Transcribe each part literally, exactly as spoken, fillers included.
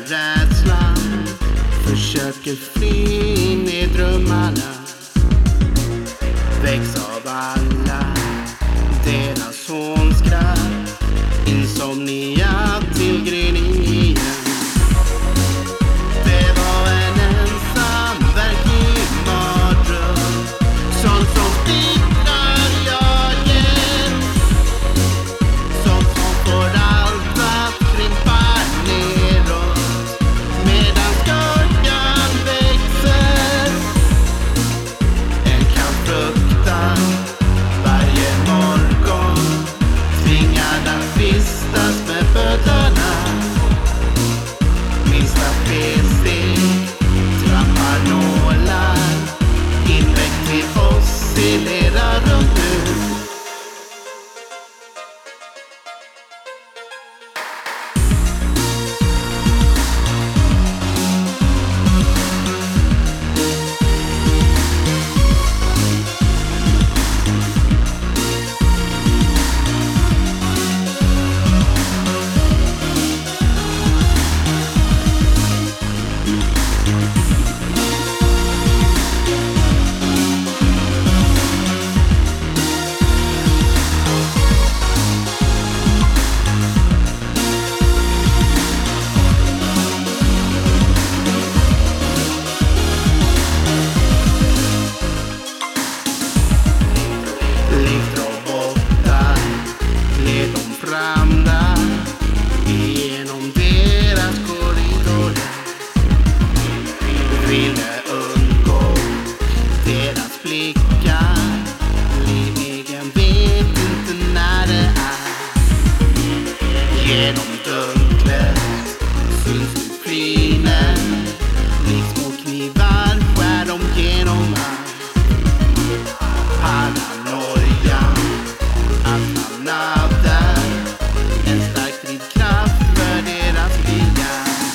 rädslan, försöker fly in i drömmarna, väcks av alla deras hånskratt, insomnia till gryning igen. Det var en ensam verklig mardröm, sånt som splittrar jagen, sånt som får allt att krympa neråt medan skurkan växer. En kan frukta varje morgon, tvingad att vistas med bödlarna. Minsta felsteg trampar nålar, invektiv oscillerar runt nu. Likt robotar gled de fram där genom deras korridorer, ville undgå deras blickar. Livigen vet inte när det är. Genom dunklet syns nu flynen, likt små knivar skär de genom allt. Paranoian att hamna där, en stark drivkraft för deras vilja.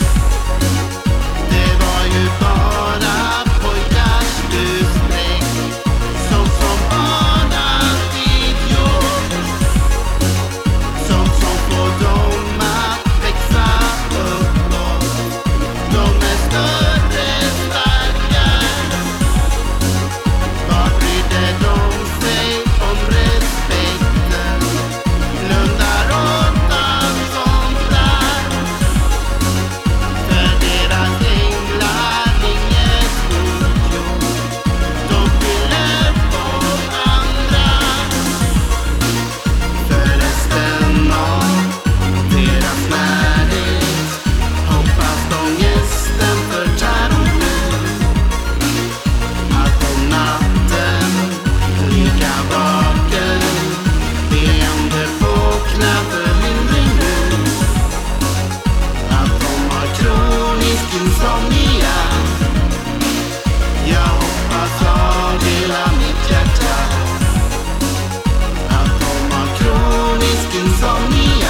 Det var ju bara pojkars bussträck, som som barn alltid gjort, som som får dem att växa uppåt. De är större, starkare. Vad brydde de sig om respekten? Blundar åt allt sånt där. För deras änglar inget ogjort, de skyller på andra. För resten av deras närhet hoppas de gästen förtär dem nu. Att om natten lika vaken, leende på knäförlindring nu. Att de har kronisk insomnia, jag hoppas av hela mitt hjärta. Att de har kronisk insomnia.